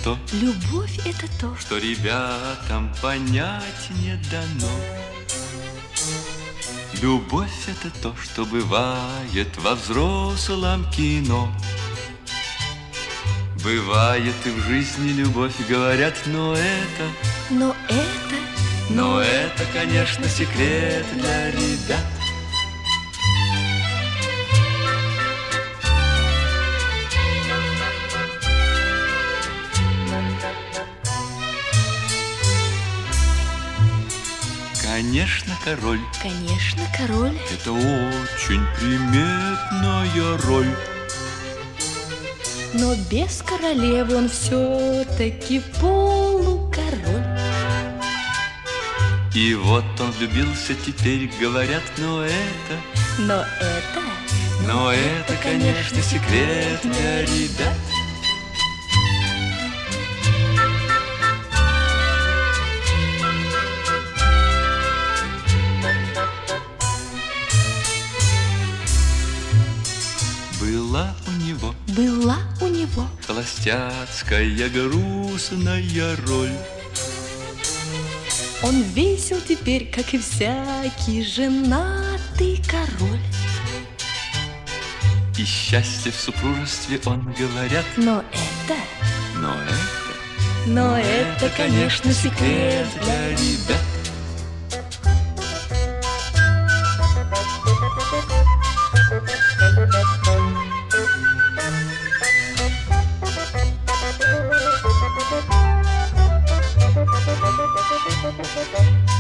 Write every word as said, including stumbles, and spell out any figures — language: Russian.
то, любовь это то, что ребятам понять не дано. Любовь это то, что бывает во взрослом кино. Бывает и в жизни любовь, говорят, но это, но это, но это, конечно, секрет для ребят. Конечно, король. Конечно, король. Это очень приметная роль. Но без королевы он все-таки полукороль. И вот он влюбился теперь, говорят, но это, но это, но это, конечно, секрет для ребят. Была у него, была у него холостяцкая грустная роль. Он весел теперь, как и всякий женатый король. И счастье в супружестве он, говорят, но это, но это, но, но это, это, конечно, секрет для ребят. Thank you.